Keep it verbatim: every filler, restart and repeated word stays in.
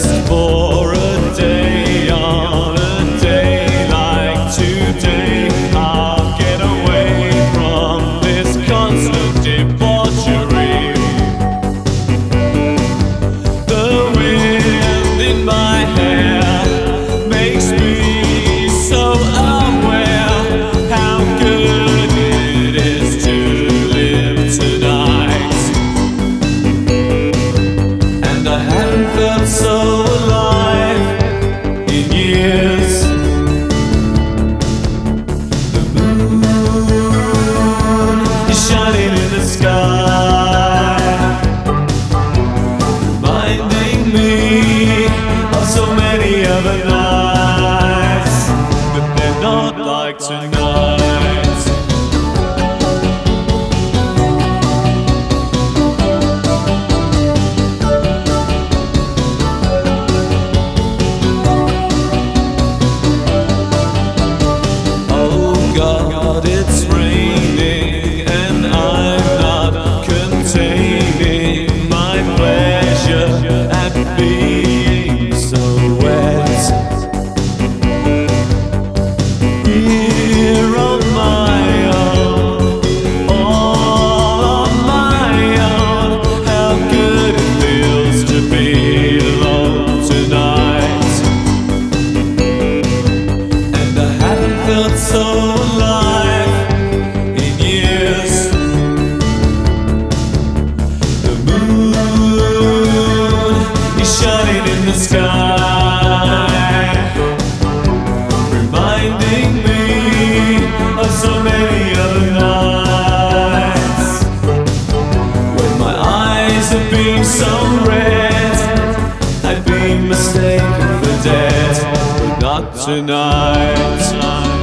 just for a day. On a day like today, I'll get away from this constant debauchery. The wind in my hair makes me so aware how good it is to live tonight. And I haven't felt so alive in years. The moon is shining in the sky, reminding me of so many other nights, but they're not like tonight. God, it's raining and I'm not containing my pleasure at being so wet. Here on my own, all on my own, how good it feels to be alone tonight. And I haven't felt so shining in the sky, reminding me of so many other nights when my eyes have been so red I've been mistaken for dead, but not tonight.